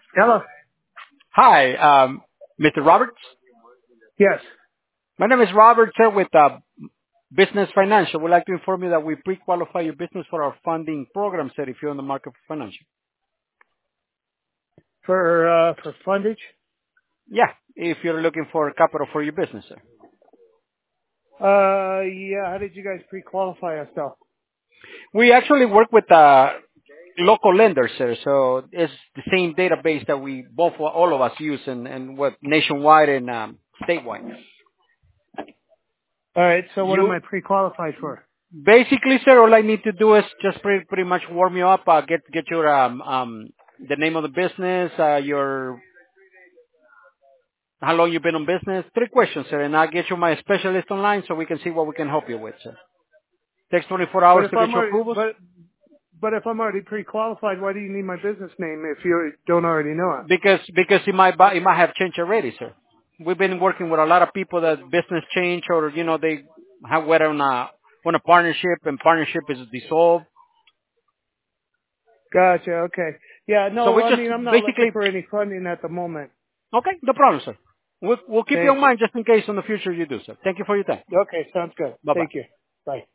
Hello. Hi, Mr. Roberts. Yes. My name is Robert, sir, with Business Financial. We'd like to inform you that we pre-qualify your business for our funding program, sir, if you're on the market for financial. For fundage. Yeah, if you're looking for capital for your business, sir. Yeah. How did you guys pre-qualify us though? We actually work with local lenders, sir, so it's the same database that all of us use and what nationwide and statewide. All right. So what am You I pre-qualified for? basically, sir, all I need to do is just pretty much warm you up, get your the name of the business, your how long you've been on business. 3 questions, sir, and I'll get you my specialist online so we can see what we can help you with, sir. Takes 24 But hours if to get I'm your already, approvals but if I'm already pre-qualified, why do you need my business name if you don't already know it? because it might have changed already, sir. We've been working with a lot of people that business change or they have went on a partnership and partnership is dissolved. Gotcha. Okay. Yeah. So No. we I just mean, I'm not looking basically for any funding at the moment. okay, no problem, sir. We'll keep you Thank in you. mind just in case in the future you do, sir. Thank you for your time. Okay. Sounds good. Bye bye. Thank you. Bye.